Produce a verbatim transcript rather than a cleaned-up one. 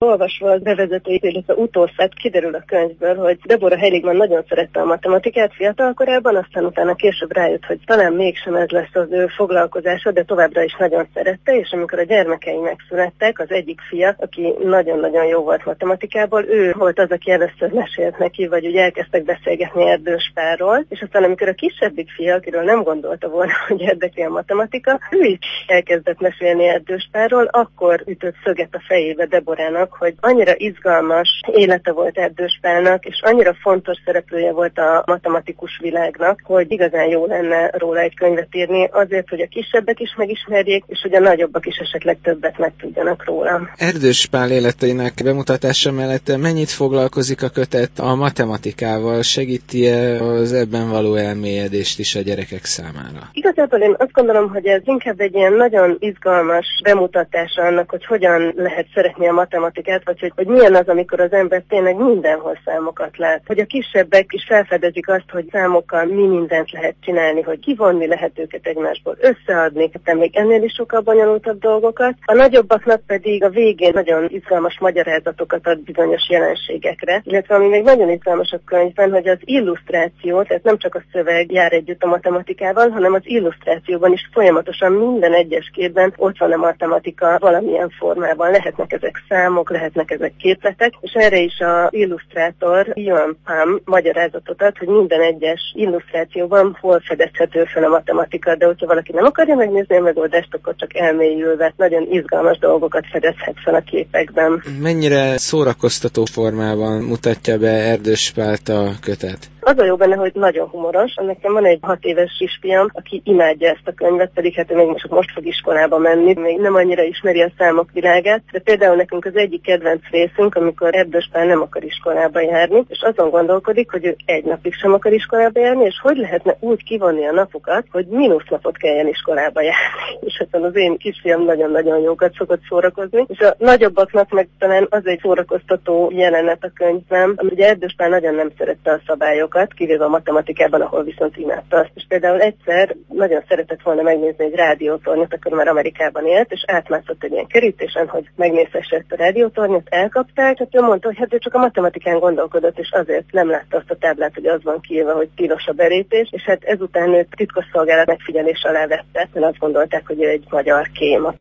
Olvasva az bevezetőit, illetve utószát kiderül a könyvből, hogy Deborah Heiligman nagyon szerette a matematikát fiatalkorában, aztán utána később rájött, hogy talán mégsem ez lesz az ő foglalkozása, de továbbra is nagyon szerette, és amikor a gyermekei megszülettek, az egyik fia, aki nagyon-nagyon jó volt matematikában, ő volt az, aki először mesélt neki, vagy ugye elkezdtek beszélgetni Erdős Pálról, és aztán amikor a kisebbik fia, akiről nem gondolta volna, hogy érdekli a matematika, ő is elkezdett mesélni Erdős Pálról, akkor ütött szöget a fejébe Deborahnak, hogy annyira izgalmas élete volt Erdős Pálnak, és annyira fontos szereplője volt a matematikus világnak, hogy igazán jó lenne róla egy könyvet írni, azért, hogy a kisebbek is megismerjék, és hogy a nagyobbak is esetleg többet megtudjanak róla. Erdős Pál életeinek bemutatása mellett mennyit foglalkozik a kötet a matematikával? Segíti-e az ebben való elmélyedést is a gyerekek számára? Igazából én azt gondolom, hogy ez inkább egy ilyen nagyon izgalmas bemutatása annak, hogy hogyan lehet szeretni a matematikát, vagy hogy, hogy milyen az, amikor az ember tényleg mindenhol számokat lát. Hogy a kisebbek is felfedezik azt, hogy számokkal mi mindent lehet csinálni, hogy kivonni lehet őket egymásból, összeadni, hát még ennél is sokkal bonyolultabb dolgokat. A nagyobbaknak pedig a végén nagyon izgalmas magyarázatokat ad bizonyos jelenségekre, illetve ami még nagyon izgalmas a könyvben, hogy az illusztráció, tehát nem csak a szöveg jár együtt a matematikával, hanem az illusztrációban is folyamatosan minden egyes képben ott van a matematika valamilyen formában. Lehetnek ezek számok, lehetnek ezek képletek, és erre is az illusztrátor Ian Pam magyarázatot ad, hogy minden egyes illusztrációban hol fedezhető fel a matematika, de hogyha valaki nem akarja megnézni a megoldást, akkor csak elmélyülve nagyon izgalmas dolgokat fedezhet fel a képekben. Mennyire szórakoztató formában mutatja be Erdős Pált a kötet? Az a jó benne, hogy nagyon humoros. Nekem van egy hat éves kisfiam, aki imádja ezt a könyvet, pedig hát ő még most, most fog iskolába menni, még nem annyira ismeri a számok világát, de például nekünk az egyik kedvenc részünk, amikor Erdős Pál nem akar iskolába járni, és azon gondolkodik, hogy ő egy napig sem akar iskolába járni, és hogy lehetne úgy kivonni a napokat, hogy mínusz napot kelljen iskolába járni. És hát az én kisfiam nagyon-nagyon jókat szokott szórakozni, és a nagyobbaknak meg talán az egy szórakoztató jelenet a könyvben, amit ugye Erdős Pál nagyon nem szerette a szabályokat, kivéve a matematikában, ahol viszont imádta azt. És például egyszer nagyon szeretett volna megnézni egy rádiótornyot, akkor már Amerikában élt, és átmászott egy ilyen kerítésen, hogy megnézhesse ezt a rádiótornyot, elkapták, hát ő mondta, hogy hát ő csak a matematikán gondolkodott, és azért nem látta azt a táblát, hogy az van kiírva, hogy tilos a belépés, és hát ezután őt titkosszolgálat megfigyelés alá vette, mert azt gondolták, hogy ő egy magyar kém.